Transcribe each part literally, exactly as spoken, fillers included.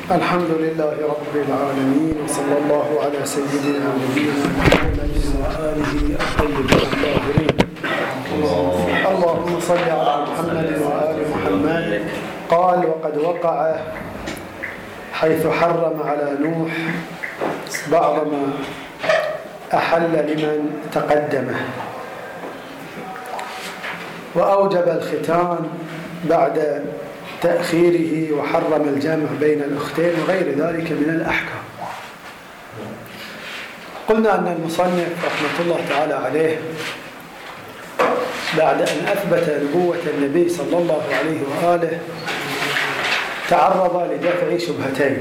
الحمد لله رب العالمين، وصلى الله على سيدنا ونبينا محمد وآله الطيبين الطاهرين. اللهم صل على محمد وآل محمد. قال: وقد وقع حيث حرم على نوح بعض ما أحل لمن تقدمه، وأوجب الختان بعد تأخيره، وحرم الجمع بين الأختين وغير ذلك من الأحكام. قلنا أن المصنف رحمة الله تعالى عليه بعد أن أثبت نبوة النبي صلى الله عليه وآله تعرض لدفع شبهتين.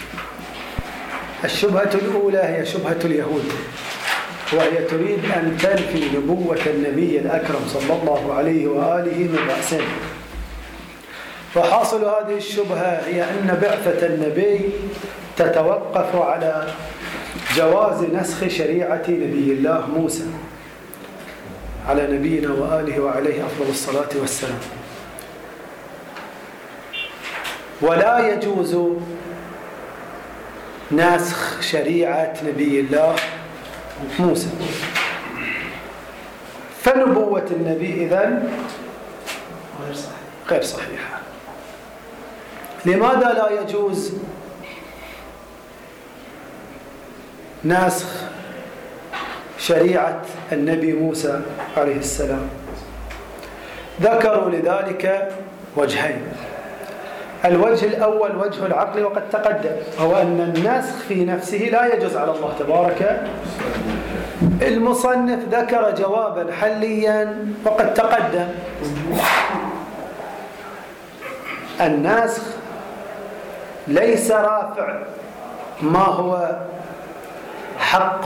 الشبهة الأولى هي شبهة اليهود، وهي تريد أن تنفي نبوة النبي الأكرم صلى الله عليه وآله من رأسه. وحاصل هذه الشبهة هي أن بعثة النبي تتوقف على جواز نسخ شريعة نبي الله موسى على نبينا وآله وعليه أفضل الصلاة والسلام، ولا يجوز نسخ شريعة نبي الله موسى. فنبوة النبي إذن غير صحيحة. لماذا لا يجوز نسخ شريعة النبي موسى عليه السلام؟ ذكروا لذلك وجهين. الوجه الأول وجه العقل وقد تقدم، هو أن النسخ في نفسه لا يجوز على الله تبارك. المصنف ذكر جوابا حليا وقد تقدم. النسخ ليس رافع ما هو حق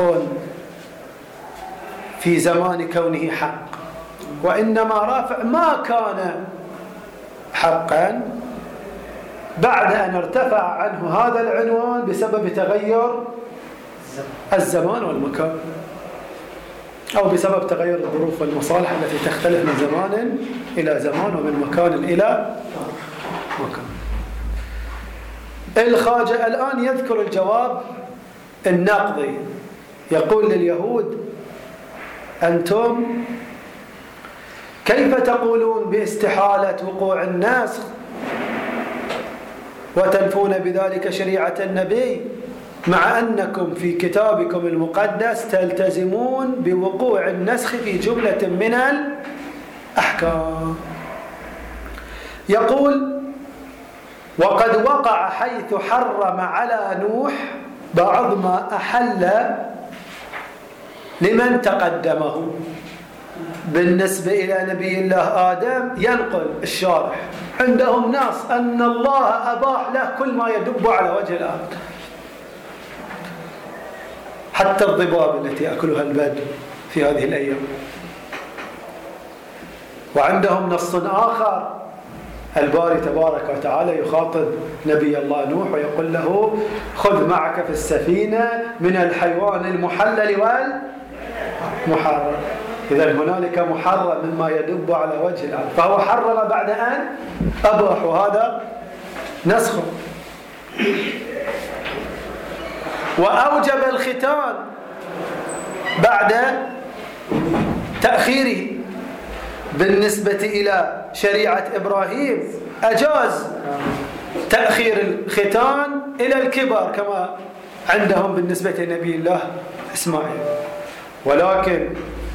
في زمان كونه حق، وإنما رافع ما كان حقا بعد أن ارتفع عنه هذا العنوان بسبب تغير الزمان والمكان، أو بسبب تغير الظروف والمصالح التي تختلف من زمان إلى زمان ومن مكان إلى مكان. الخواجة الآن يذكر الجواب النقضي، يقول لليهود: أنتم كيف تقولون باستحالة وقوع النسخ وتنفون بذلك شريعة النبي، مع أنكم في كتابكم المقدس تلتزمون بوقوع النسخ في جملة من الأحكام؟ يقول: وقد وقع حيث حرم على نوح بعض ما أحل لمن تقدمه. بالنسبة إلى نبي الله آدم ينقل الشارح عندهم ناس أن الله أباح له كل ما يدب على وجه الأرض، حتى الضباب التي يأكلها البدو في هذه الأيام. وعندهم نص آخر، الباري تبارك وتعالى يخاطب نبي الله نوح ويقول له: خذ معك في السفينة من الحيوان المحلل والمحرم. إذا هنالك محرم مما يدب على وجه الأرض، فهو حرم بعد أن أباح، وهذا نسخ. وأوجب الختان بعد تأخيره. بالنسبة إلى شريعة إبراهيم أجاز تأخير الختان إلى الكبر كما عندهم بالنسبة لنبي الله إسماعيل، ولكن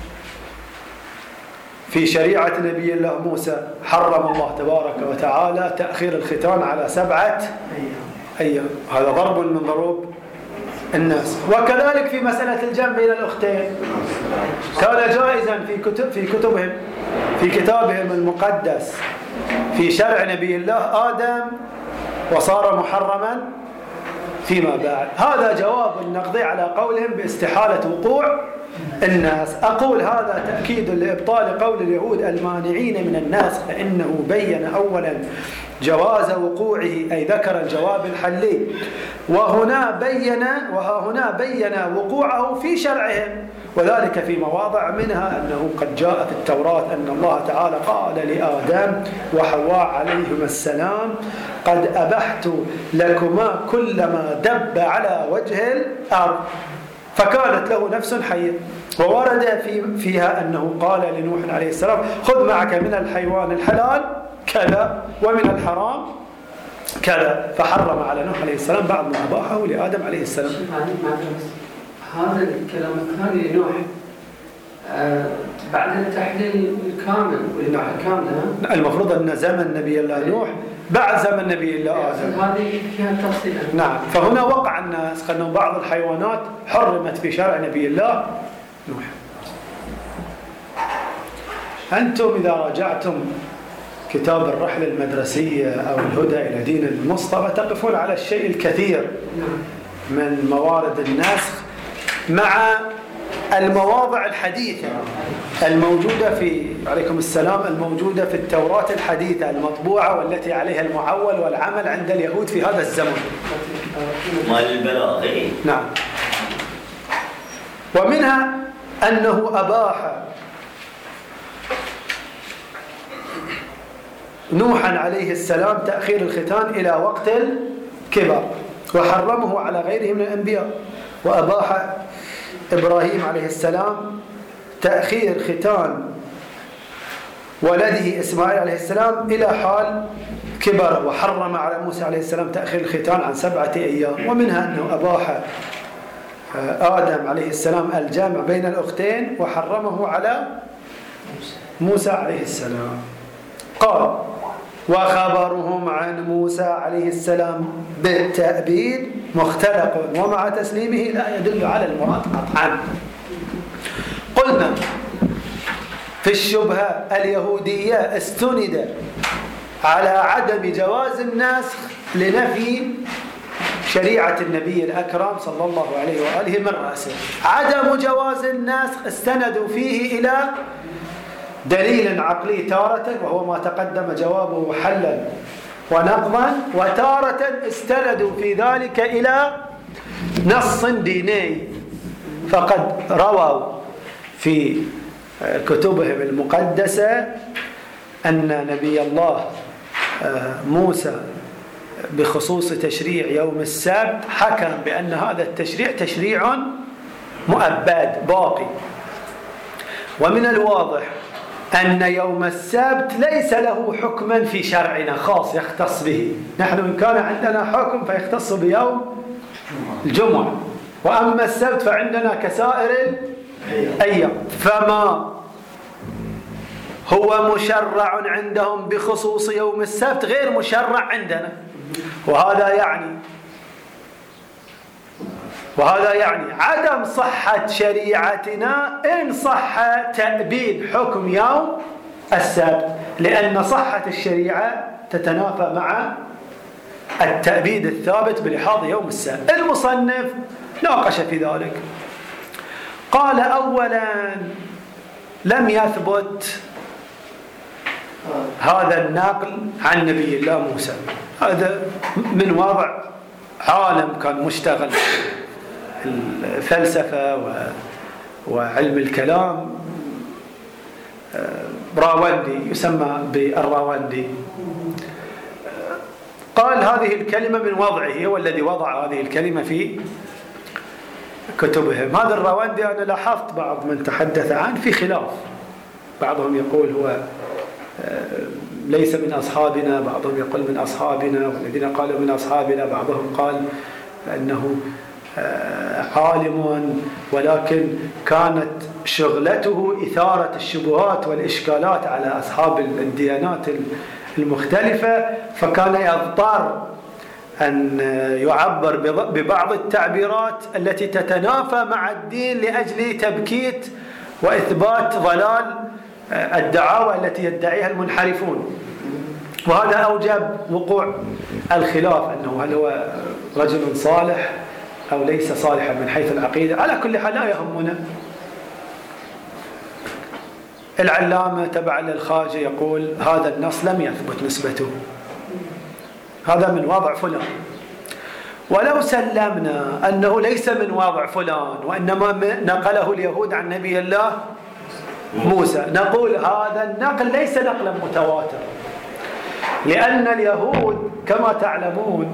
في شريعة نبي الله موسى حرم الله تبارك وتعالى تأخير الختان على سبعة أيام. هذا ضرب من ضروب الناس. وكذلك في مسألة الجمع بين الأختين كان جائزا في كتب في كتبهم في كتابهم المقدس في شرع نبي الله آدم، وصار محرما فيما بعد. هذا جواب النقضي على قولهم باستحالة وقوع الناس. أقول هذا تأكيد لإبطال قول اليهود المانعين من الناس، فإنه بين أولا جواز وقوعه، أي ذكر الجواب الحلي، وهنا بين وها هنا بين وقوعه في شرعهم، وذلك في مواضع، منها أنه قد جاء في التوراة أن الله تعالى قال لآدم وحواء عليهما السلام قد أبحت لكما كل ما دب على وجه الأرض، فكانت له نفس حية. وورد في فيها أنه قال لنوح عليه السلام خذ معك من الحيوان الحلال كذا ومن الحرام كذا، فحرم على نوح عليه السلام بعض ما أباحه لآدم عليه السلام. هذا الكلام الثاني لنوح آه بعد التحليل الكامل والإباحة الكاملة، المفروض أن زمن نبي الله نوح بعد زمن نبي الله آدم. هذه فيها تفصيل. نعم، فهنا وقع الناس أن بعض الحيوانات حرمت في شرع نبي الله نوح. أنتم إذا راجعتم كتاب الرحلة المدرسية أو الهدى إلى دين المصطفى تقفون على الشيء الكثير من موارد النسخ مع المواضع الحديثة الموجودة في عليكم السلام الموجودة في التوراة الحديثة المطبوعة والتي عليها المعول والعمل عند اليهود في هذا الزمن. مال البلاغ. نعم. ومنها أنه أباح نوحا عليه السلام تأخير الختان إلى وقت الكبر، وحرمه على غيره من الأنبياء. وأباح إبراهيم عليه السلام تأخير ختان ولده إسماعيل عليه السلام إلى حال كبر، وحرم على موسى عليه السلام تأخير الختان عن سبعة أيام. ومنها أنه أباح آدم عليه السلام الجمع بين الأختين وحرمه على موسى عليه السلام. قال وخبرهم عن موسى عليه السلام بالتأبيد مختلق ومع تسليمه لا يدل على المراد قطعا. قلنا في الشبهة اليهودية استند على عدم جواز النسخ لنفي شريعة النبي الأكرم صلى الله عليه وآله من رأسه. عدم جواز النسخ استندوا فيه إلى دليل عقلي تارة وهو ما تقدم جوابه حلا ونقضا، وتارة استندوا في ذلك إلى نص ديني. فقد رووا في كتبهم المقدسة أن نبي الله موسى بخصوص تشريع يوم السبت حكم بأن هذا التشريع تشريع مؤبد باقي. ومن الواضح أن يوم السبت ليس له حكما في شرعنا خاص يختص به. نحن إن كان عندنا حكم فيختص بيوم الجمعة، وأما السبت فعندنا كسائر الأيام. فما هو مشرع عندهم بخصوص يوم السبت غير مشرع عندنا، وهذا يعني وهذا يعني عدم صحة شريعتنا إن صح تأبيد حكم يوم السبت، لأن صحة الشريعة تتنافى مع التأبيد الثابت بلحاظ يوم السبت. المصنف ناقش في ذلك، قال أولا لم يثبت هذا النقل عن نبي الله موسى. هذا من وضع عالم كان مشتغل الفلسفة وعلم الكلام، راوندي يسمى بالراوندي، قال هذه الكلمة من وضعه، هو الذي وضع هذه الكلمة في كتبهم. هذا الراوندي أنا لاحظت بعض من تحدث عنه في خلاف، بعضهم يقول هو ليس من أصحابنا، بعضهم يقول من أصحابنا، والذين قالوا من أصحابنا بعضهم قال أنه عالم ولكن كانت شغلته إثارة الشبهات والإشكالات على أصحاب الديانات المختلفة، فكان يضطر أن يعبر ببعض التعبيرات التي تتنافى مع الدين لأجل تبكيت وإثبات ضلال الدعاوى التي يدعيها المنحرفون. وهذا أوجب وقوع الخلاف أنه هل هو رجل صالح أو ليس صالحا من حيث العقيدة. على كل حال لا يهمنا. العلامة تبع للخاجة يقول هذا النص لم يثبت نسبته، هذا من وضع فلان. ولو سلمنا أنه ليس من وضع فلان وإنما نقله اليهود عن نبي الله موسى، نقول هذا النقل ليس نقلا متواتر، لأن اليهود كما تعلمون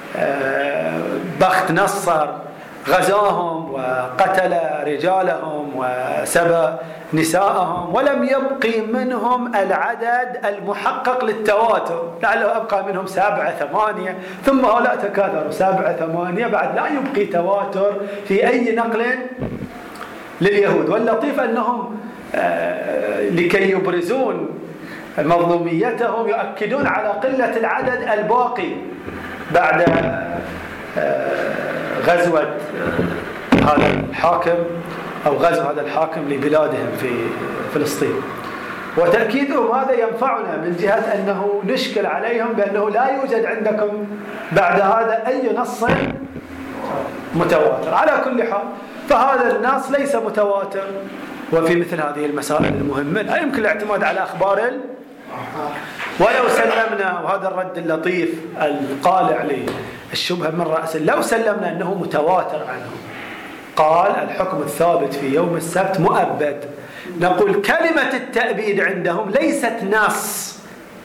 بخت نصر غزاهم وقتل رجالهم وسبى نساءهم ولم يبقي منهم العدد المحقق للتواتر، لعله أبقى منهم سبعة ثمانية، ثم هؤلاء تكاثروا سبعة ثمانية، بعد لا يبقي تواتر في أي نقل لليهود. واللطيف أنهم لكي يبرزون مظلوميتهم يؤكدون على قلة العدد الباقي بعد غزوة هذا الحاكم أو غزو هذا الحاكم لبلادهم في فلسطين. وتأكيدهم هذا ينفعنا من جهة أنه نشكل عليهم بأنه لا يوجد عندكم بعد هذا أي نص متواتر. على كل حال فهذا النص ليس متواتر، وفي مثل هذه المسائل المهمة لا يمكن الاعتماد على أخبار ال... ولو سلمنا، وهذا الرد اللطيف القالع للشبهة من رأس، لو سلمنا أنه متواتر عنه، قال الحكم الثابت في يوم السبت مؤبد، نقول كلمة التأبيد عندهم ليست نص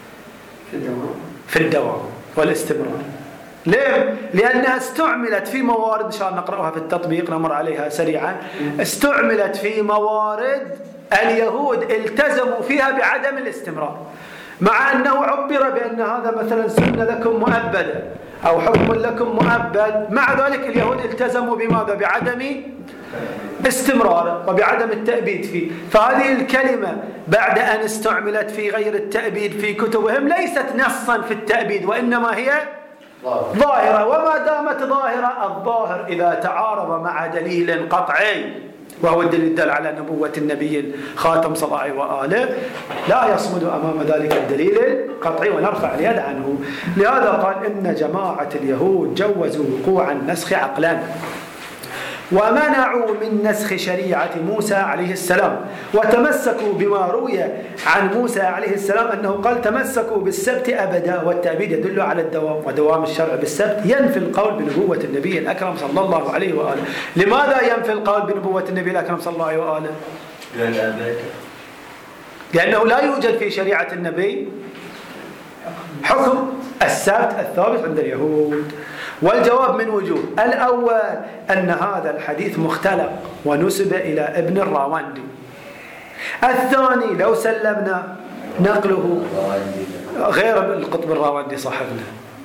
في الدوام والاستمرار. ليه؟ لأنها استعملت في موارد إن شاء الله نقرأها في التطبيق نمر عليها سريعا، استعملت في موارد اليهود التزموا فيها بعدم الاستمرار، مع أنه عبر بأن هذا مثلا سنة لكم مؤبدة أو حكم لكم مؤبد، مع ذلك اليهود التزموا بماذا؟ بعدم استمراره وبعدم التأبيد فيه. فهذه الكلمة بعد أن استعملت في غير التأبيد في كتبهم ليست نصا في التأبيد، وإنما هي ظاهرة، وما دامت ظاهرة الظاهر إذا تعارض مع دليل قطعي وهو الدليل الدال على نبوة النبي الخاتم صلى الله عليه وآله لا يصمد أمام ذلك الدليل القطعي ونرفع اليد عنه. لهذا قال إن جماعة اليهود جوزوا وقوع النسخ عقلا ومنعوا من نسخ شريعة موسى عليه السلام، وتمسكوا بما روي عن موسى عليه السلام أنه قال تمسكوا بالسبت أبدا، والتأبيد يدل على الدوام، ودوام الشرع بالسبت ينفي القول بنبوة النبي الأكرم صلى الله عليه وآله. لماذا ينفي القول بنبوة النبي الأكرم صلى الله عليه وآله؟ لأنه لا يوجد في شريعة النبي حكم السبت الثابت عند اليهود. والجواب من وجوه: الأول أن هذا الحديث مختلق ونسب إلى ابن الراوندي. الثاني لو سلمنا نقله غير القطب الراوندي صاحبنا.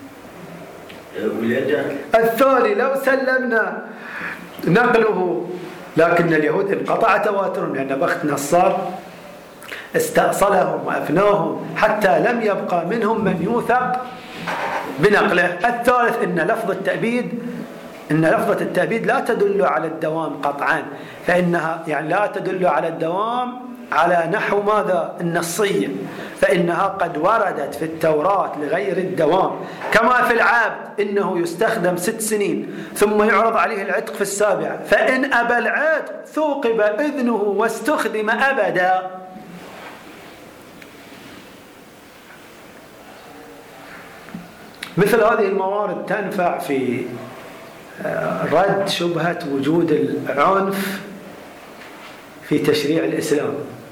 الثاني لو سلمنا نقله، لكن اليهود انقطع تواترهم لأن بخت نصر استأصلهم وأفناهم حتى لم يبقى منهم من يوثق بنقله. الثالث إن لفظ التأبيد إن لفظة التأبيد لا تدل على الدوام قطعا، فإنها يعني لا تدل على الدوام على نحو ماذا؟ النصية، فإنها قد وردت في التوراة لغير الدوام، كما في العبد إنه يستخدم ست سنين ثم يعرض عليه العتق في السابعة، فإن أبى العتق ثوقب إذنه واستخدم أبدا. مثل هذه الموارد تنفع في رد شبهة وجود العنف في تشريع الإسلام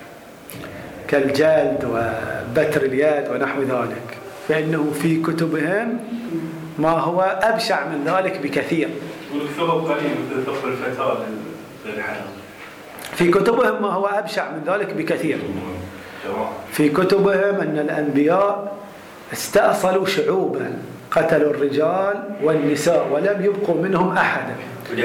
كالجلد وبتر اليد ونحو ذلك، فإنه في كتبهم ما هو أبشع من ذلك بكثير. في كتبهم ما هو أبشع من ذلك بكثير. في كتبهم أن الأنبياء استأصلوا شعوبا، قتلوا الرجال والنساء ولم يبقوا منهم أحدا.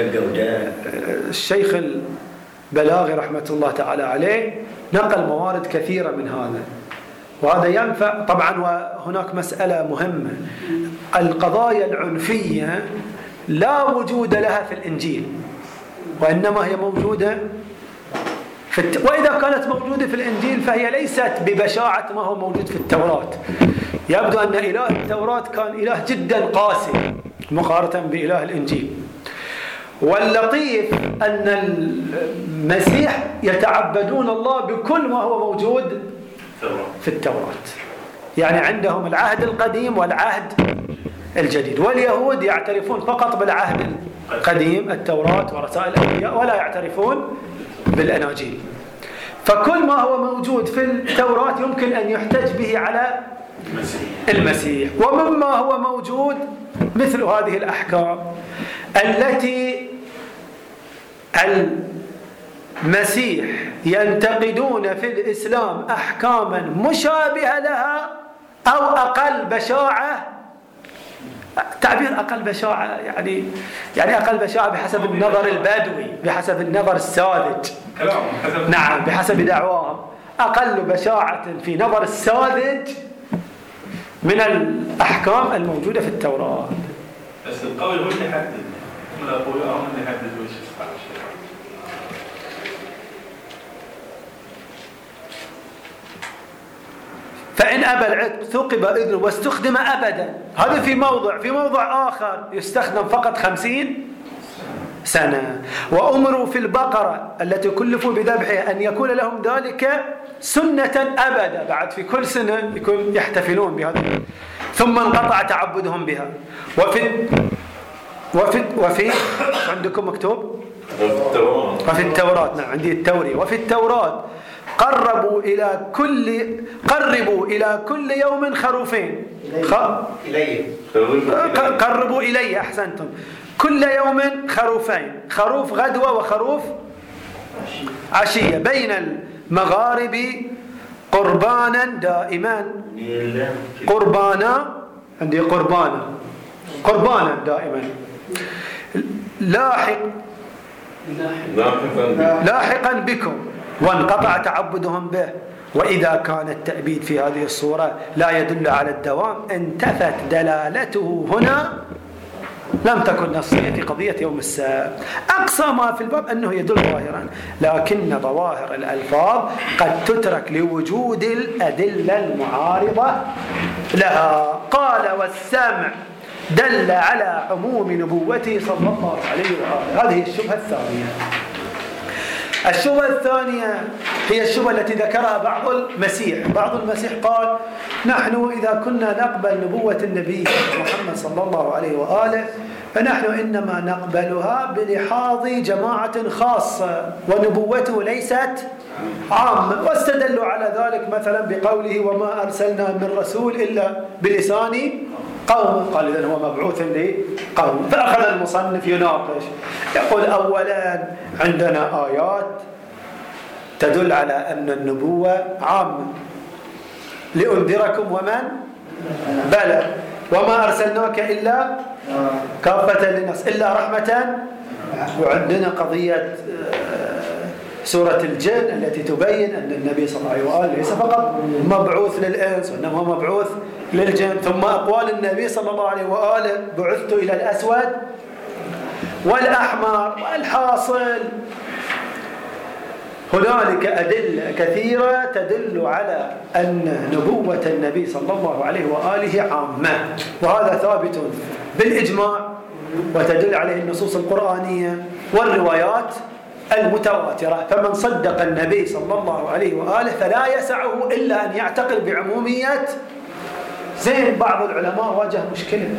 الشيخ البلاغي رحمة الله تعالى عليه نقل موارد كثيرة من هذا، وهذا ينفع طبعا. وهناك مسألة مهمة: القضايا العنفية لا وجود لها في الإنجيل، وإنما هي موجودة في الت... وإذا كانت موجودة في الإنجيل فهي ليست ببشاعة ما هو موجود في التوراة. يبدو أن إله التوراة كان إله جدا قاسي مقارنة بإله الإنجيل. واللطيف أن المسيح يتعبدون الله بكل ما هو موجود في التوراة، يعني عندهم العهد القديم والعهد الجديد. واليهود يعترفون فقط بالعهد القديم، التوراة ورسائل الأنبياء، ولا يعترفون بالأناجيل. فكل ما هو موجود في التوراة يمكن أن يحتج به على المسيح. ومما هو موجود مثل هذه الأحكام التي المسيح ينتقدون في الإسلام أحكاما مشابهة لها أو أقل بشاعة. تعبير أقل بشاعة يعني يعني أقل بشاعة بحسب النظر البدوي، بحسب النظر الساذج. نعم، بحسب دعواهم أقل بشاعة في نظر الساذج من الأحكام الموجودة في التوراة. بس القول هو اللي يحدد، هم الأقوياء هم اللي يحددوا ايش يصح. فإن أبى العتق ثقب إذنه واستخدم أبدا. هذا في موضع. في موضع آخر يستخدم فقط خمسين سنة. وأمروا في البقرة التي كلفوا بذبحها أن يكون لهم ذلك سنة أبدا، بعد في كل سنة يكون يحتفلون بهذا. ثم انقطع تعبدهم بها. وفي وفي وفي عندكم مكتوب وفي التوراة. نعم، عندي التورية. وفي التوراة قربوا إلى كل قربوا إلى كل يوم خروفين. خ... إليه قربوا إليه، أحسنتم. كل يوم خروفين، خروف غدوة وخروف عشية، بين المغارب قربانا دائما. قربانا، عندي قربانا قربانا دائما. لاحق لاحقا بكم. وانقطع تعبدهم به. وإذا كان التأبيد في هذه الصورة لا يدل على الدوام انتفت دلالته هنا، لم تكن نصية في قضية يوم السبت. أقصى ما في الباب أنه يدل ظاهرا، لكن ظواهر الألفاظ قد تترك لوجود الأدلة المعارضة لها. قال والسمع دل على عموم نبوته صلى الله عليه وآله. هذه الشبهة الثانية. الشبهة الثانية هي الشبهة التي ذكرها بعض المسيح. بعض المسيح قال نحن إذا كنا نقبل نبوة النبي محمد صلى الله عليه وآله فنحن إنما نقبلها بلحاظ جماعة خاصة ونبوته ليست عامة. واستدلوا على ذلك مثلا بقوله وما أرسلنا من رسول إلا بلسان قوم. قال إذن هو مبعوث لقوم. فأخذ المصنف يناقش، يقول أولا عندنا آيات تدل على أن النبوة عامة، لأنذركم ومن بلغ وما أرسلناك إلا كافة للناس إلا رحمة. وعندنا قضية سورة الجن التي تبين أن النبي صلى الله عليه وآله ليس فقط مبعوث للإنس وإنما هو مبعوث للجن. ثم أقوال النبي صلى الله عليه وآله بعثت إلى الأسود والأحمر. والحاصل هنالك أدلة كثيرة تدل على أن نبوة النبي صلى الله عليه وآله عامة، وهذا ثابت بالإجماع وتدل عليه النصوص القرآنية والروايات المتواترة. فمن صدق النبي صلى الله عليه وآله فلا يسعه إلا أن يعتقد بعمومية. زين، بعض العلماء واجه مشكلة،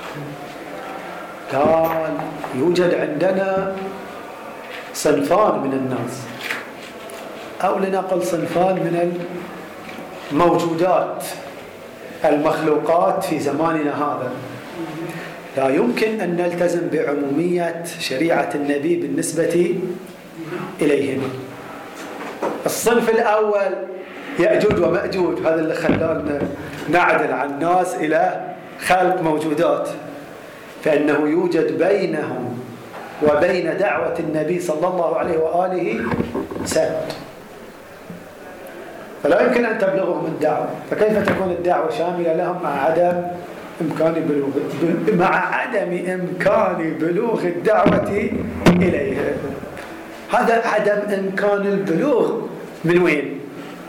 قال يوجد عندنا صنفان من الناس، أو لنقل صنفان من الموجودات المخلوقات في زماننا هذا، لا يمكن أن نلتزم بعمومية شريعة النبي بالنسبة إليهما. الصنف الأول يأجوج ومأجوج، هذا اللي خلانا نعدل عن الناس إلى خلق موجودات، فإنه يوجد بينهم وبين دعوة النبي صلى الله عليه وآله سد، فلا يمكن أن تبلغهم الدعوة. فكيف تكون الدعوة شاملة لهم مع عدم إمكان بلوغ مع عدم إمكان بلوغ الدعوة إليها؟ هذا عدم إمكان البلوغ من وين؟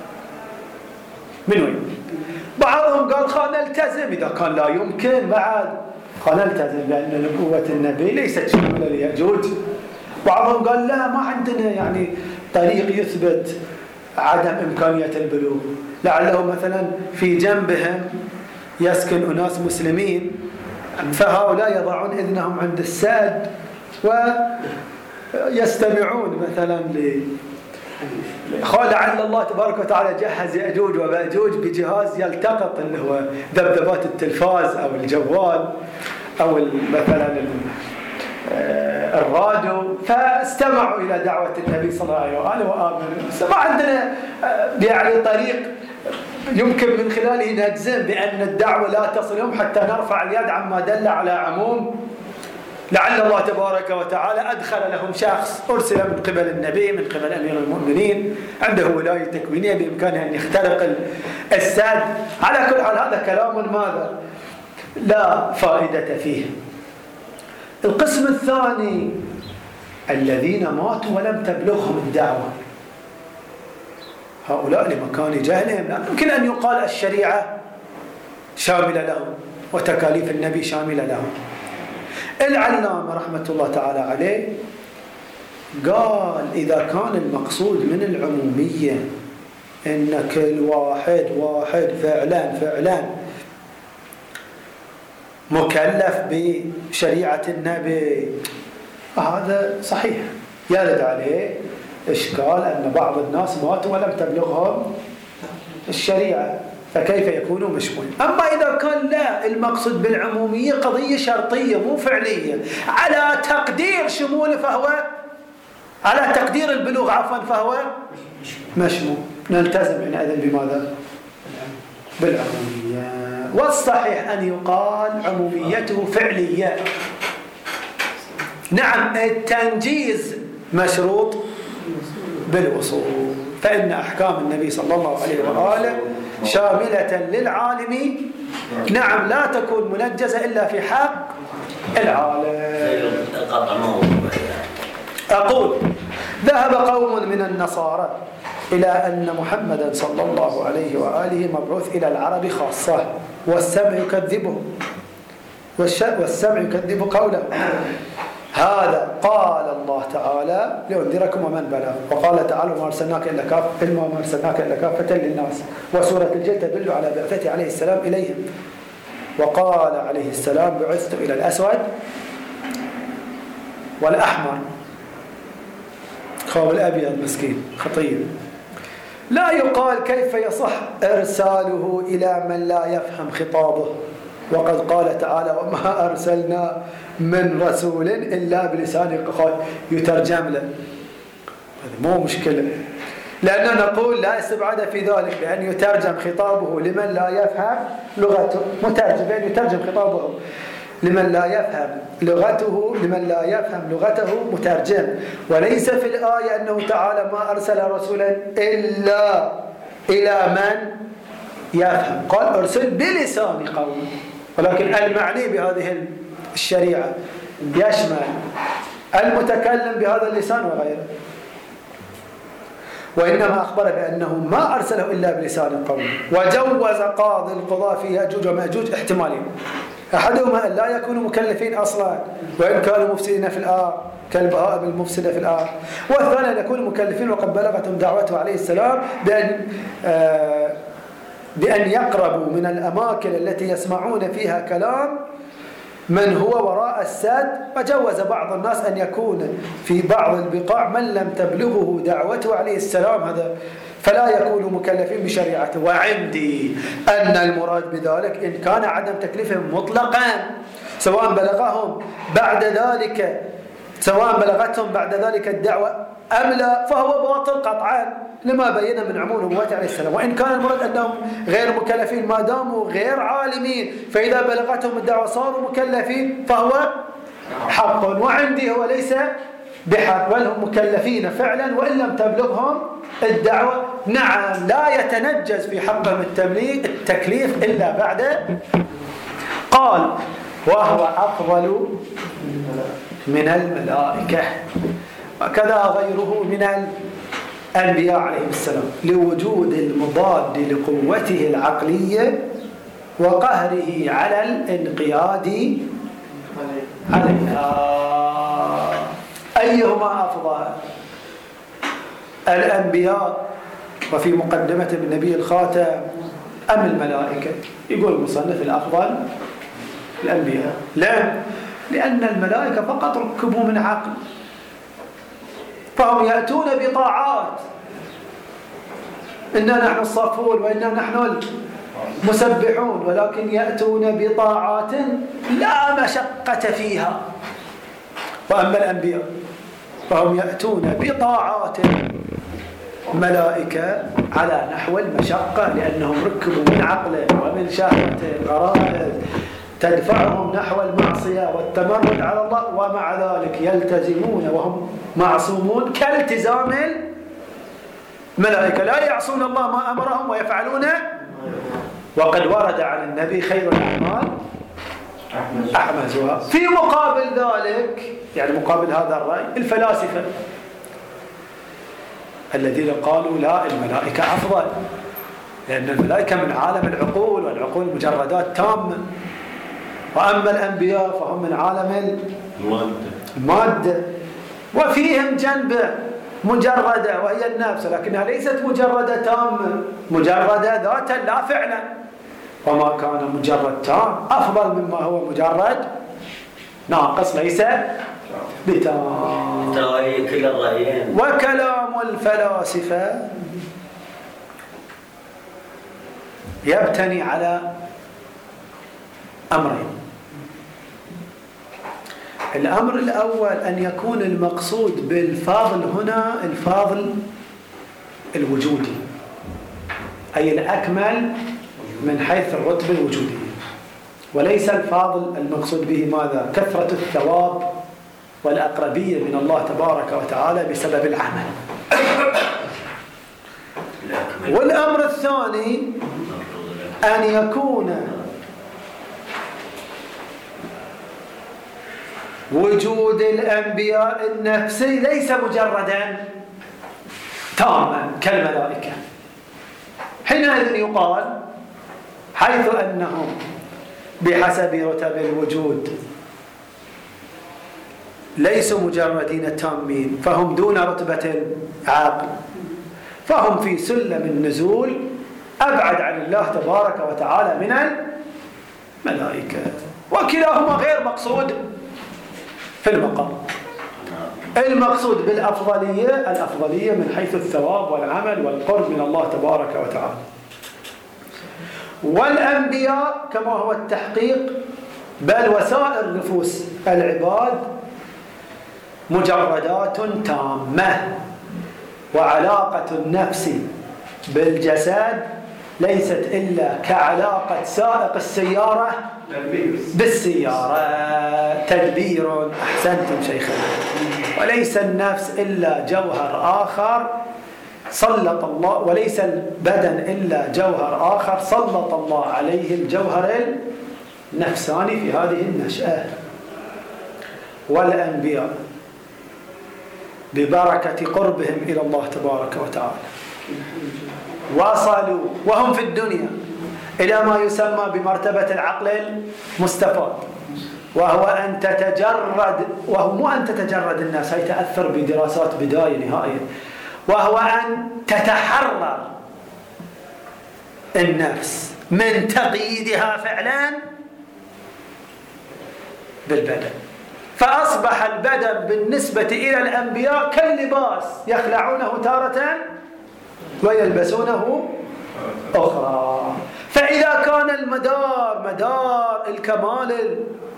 من وين؟ بعضهم قال خلنا نلتزم، إذا كان لا يمكن بعد خلنا نلتزم لأن نبوة النبي ليست شاملة ليأجوج. بعضهم قال لا، ما عندنا يعني طريق يثبت عدم إمكانية البلوغ، لعله مثلا في جنبهم يسكن أناس مسلمين فهؤلاء يضعون إذنهم عند السد ويستمعون مثلا ل قال لعل الله تبارك وتعالى جهز يأجوج ومأجوج بجهاز يلتقط اللي هو ذبذبات التلفاز أو الجوال أو مثلا الراديو، فاستمعوا إلى دعوة النبي صلى الله عليه وآله وآمنوا. ما عندنا يعني طريق يمكن من خلاله نجزم بأن الدعوة لا تصلهم حتى نرفع اليد عما دل على عموم. لعل الله تبارك وتعالى أدخل لهم شخص أرسل من قبل النبي من قبل أمير المؤمنين عنده ولاية تكوينية بإمكانه أن يخترق السد. على كل حال هذا كلام ماذا؟ لا فائدة فيه. القسم الثاني الذين ماتوا ولم تبلغهم الدعوة، هؤلاء لمكان جهلهم لا يمكن أن يقال الشريعة شاملة لهم وتكاليف النبي شاملة لهم. العلامة رحمة الله تعالى عليه قال إذا كان المقصود من العمومية إن كل واحد واحد فعلا فعلا مكلف بشريعة النبي، هذا صحيح يرد عليه إشكال أن بعض الناس ماتوا ولم تبلغهم الشريعة، فكيف يكونوا مشمولين؟ أما إذا كان لا المقصود بالعمومية قضية شرطية مو فعلية على تقدير شموله فهو على تقدير البلوغ عفوا فهو مشمول، نلتزم حينئذ بماذا؟ بالعمومية. والصحيح أن يقال عموميته فعلية. نعم التنجيز مشروط بالوصول، فإن أحكام النبي صلى الله عليه وآله شاملة للعالم، نعم لا تكون منجزة إلا في حق العالم. أقول ذهب قوم من النصارى إلى أن محمدا صلى الله عليه وآله مبعوث إلى العرب خاصة، والسمع يكذبه والسمع يكذب قوله. هذا قال الله تعالى لأنذركم ومن بلغ، وقال تعالى وما أرسلناك إلا كافة وما أرسلناك إلا كافة للناس، وسورة الجن تدل على بعثته عليه السلام إليهم، وقال عليه السلام بعثت إلى الأسود والأحمر، خواب الأبيض مسكين خطير. لا يقال كيف يصح إرساله إلى من لا يفهم خطابه، وقد قال تعالى وما أرسلنا من رسول إلا بلسان قومه يترجم له. هذا مو مشكلة، لأننا نقول لا استبعاد في ذلك بأن يترجم خطابه لمن لا يفهم لغته، مترجم بأن يترجم خطابه لمن لا يفهم لغته لمن لا يفهم لغته مترجم، وليس في الآية أنه تعالى ما أرسل رسولا إلا إلى من يفهم، قال أرسل بلسان قومه، ولكن المعني بهذه الشريعة يشمل المتكلم بهذا اللسان وغيره. وإنما أخبر بأنه ما أرسله إلا بلسان قومه. وجوز قاضي القضاء في يأجوج ومأجوج احتمالين، أحدهما أن لا يكونوا مكلفين أصلا وإن كانوا مفسدين في الأرض كالبهائم المفسدة في الأرض، والثاني أن يكونوا مكلفين وقد بلغتهم دعوته عليه السلام بأن آه بأن يقربوا من الأماكن التي يسمعون فيها كلام من هو وراء السد. وجوز بعض الناس أن يكون في بعض البقاع من لم تبلغه دعوته عليه السلام، هذا فلا يكونوا مكلفين بشريعته. وعندي أن المراد بذلك إن كان عدم تكليفهم مطلقا سواء بلغهم بعد ذلك سواء بلغتهم بعد ذلك الدعوة أم لا فهو باطل قطعا لما بين من عموم نبوته عليه السلام. وإن كان المراد أنهم غير مكلفين ما داموا غير عالمين فإذا بلغتهم الدعوة صاروا مكلفين فهو حق. وعندي هو ليس بحق بل هم مكلفين فعلا وإن لم تبلغهم الدعوة. نعم لا يتنجز في حقهم التكليف إلا بعد قال وهو أفضل من الملائكة وكذا غيره من الأنبياء عليه السلام لوجود المضاد لقوته العقلية وقهره على الانقياد عليها. أيهما أفضل الأنبياء وفي مقدمة النبي الخاتم أم الملائكة؟ يقول المصنف الأفضل الأنبياء. لا، لأن الملائكة فقط ركبوا من عقل، فهم يأتون بطاعات، إنا نحن الصافون وإنا نحن المسبحون، ولكن يأتون بطاعات لا مشقة فيها. وأما الأنبياء فهم يأتون بطاعات ملائكة على نحو المشقة، لأنهم ركبوا من عقل ومن شهوة غرائز تدفعهم نحو المعصية والتمرد على الله، ومع ذلك يلتزمون وهم معصومون كالتزام الملائكة، لا يعصون الله ما أمرهم ويفعلون. وقد ورد عن النبي خير الأعمال أحمزها. في مقابل ذلك، يعني مقابل هذا الرأي، الفلاسفة الذين قالوا لا، الملائكة أفضل، لأن الملائكة من عالم العقول، والعقول مجردات تامة، وأما الأنبياء فهم من عالم المادة، وفيهم جنبة مجردة وهي النفس، لكنها ليست مجردة تامة، مجردة ذاتا لا فعلا، وما كان مجرد تام أفضل مما هو مجرد ناقص ليس بتام. وكلام الفلاسفة يبتني على أمرين. الأمر الأول أن يكون المقصود بالفاضل هنا الفاضل الوجودي، أي الأكمل من حيث الرتبة الوجودية، وليس الفاضل المقصود به ماذا؟ كثرة الثواب والأقربية من الله تبارك وتعالى بسبب العمل. والأمر الثاني أن يكون وجود الأنبياء النفسي ليس مجردا تاما كالملائكة. حينئذ يقال حيث أنهم بحسب رتب الوجود ليسوا مجردين تامين، فهم دون رتبة العقل، فهم في سلم النزول أبعد عن الله تبارك وتعالى من الملائكة، وكلاهما غير مقصود في المقام. المقصود بالأفضلية الأفضلية من حيث الثواب والعمل والقرب من الله تبارك وتعالى. والأنبياء كما هو التحقيق بل وسائر نفوس العباد مجردات تامة، وعلاقة النفس بالجسد ليست إلا كعلاقة سائق السيارة بالسيارة، تدبير. أحسنتم شيخنا. وليس النفس إلا جوهر آخر سلط الله، وليس البدن إلا جوهر آخر سلط الله عليه الجوهر النفساني في هذه النشأة. والأنبياء ببركة قربهم إلى الله تبارك وتعالى وصلوا وهم في الدنيا إلى ما يسمى بمرتبة العقل المستفاد، وهو أن تتجرد، وهو مو أن تتجرد الناس، هي تأثر بدراسات بداية نهائية، وهو أن تتحرر النفس من تقييدها فعلا بالبدن، فأصبح البدن بالنسبة إلى الأنبياء كاللباس يخلعونه تارة ويلبسونه أخرى. فإذا كان المدار مدار الكمال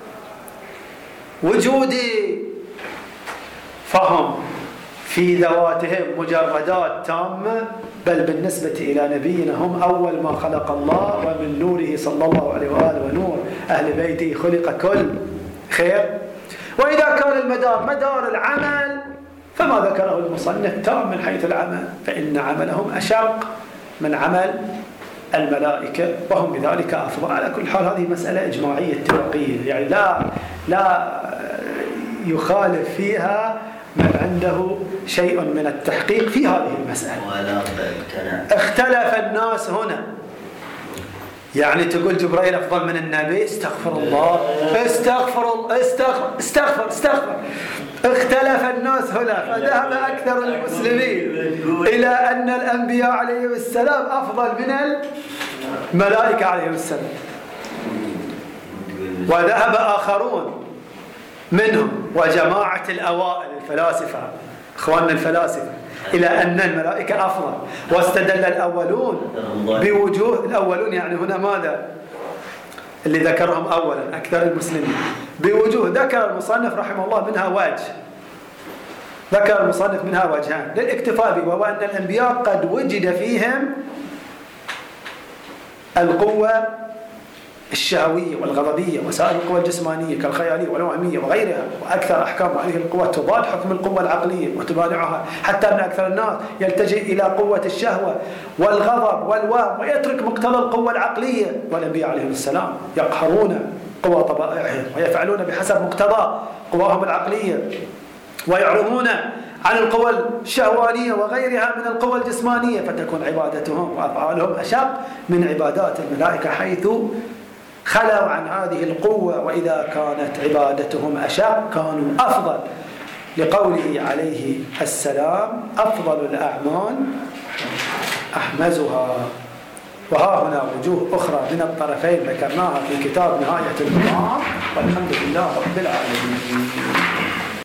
الوجودي فهم في ذواتهم مجردات تامة، بل بالنسبة إلى نبينا هم أول ما خلق الله، ومن نوره صلى الله عليه وآله ونور أهل بيته خلق كل خير. وإذا كان المدار مدار العمل فما ذكره المصنف تام من حيث العمل، فإن عملهم أشق من عمل الملائكة وهم بذلك أفضل. على كل حال هذه مسألة إجماعية اتفاقية، يعني لا لا يخالف فيها من عنده شيء من التحقيق في هذه المسألة. اختلف الناس هنا، يعني تقول جبرائيل أفضل من النبي؟ استغفر الله استغفر الله استغفر استغفر استغفر اختلف الناس هنا، فذهب أكثر المسلمين إلى أن الأنبياء عليهم السلام أفضل من الملائكة عليهم السلام، وذهب آخرون منهم وجماعة الأوائل الفلاسفة إخواننا الفلاسفة إلى أن الملائكة أفضل، واستدل الأولون بوجوه الأولون يعني هنا ماذا؟ اللي ذكرهم أولا أكثر المسلمين بوجوه، ذكر المصنف رحمه الله منها وجه، ذكر المصنف منها وجهان للاكتفاء به، وهو أن الأنبياء قد وجد فيهم القوة الشهوية والغضبية وسائر القوى الجسمانية كالخيالية والوهمية وغيرها، وأكثر أحكام هذه القوى تضاد حكم القوة العقلية وتمانعها، حتى أن أكثر الناس يلتجئ إلى قوة الشهوة والغضب والوهم ويترك مقتضى القوة العقلية، والأنبياء عليهم السلام يقهرون قوى طبائعهم ويفعلون بحسب مقتضى قواهم العقلية، ويعرضون عن القوى الشهوانية وغيرها من القوى الجسمانية، فتكون عبادتهم وأفعالهم أشق من عبادات الملائكة حيث خلوا عن هذه القوة، وإذا كانت عبادتهم أشق كانوا أفضل، لقوله عليه السلام أفضل الأعمال أحمزها. وها هنا وجوه أخرى من الطرفين ذكرناها في كتاب نهاية المطاف، والحمد لله رب العالمين.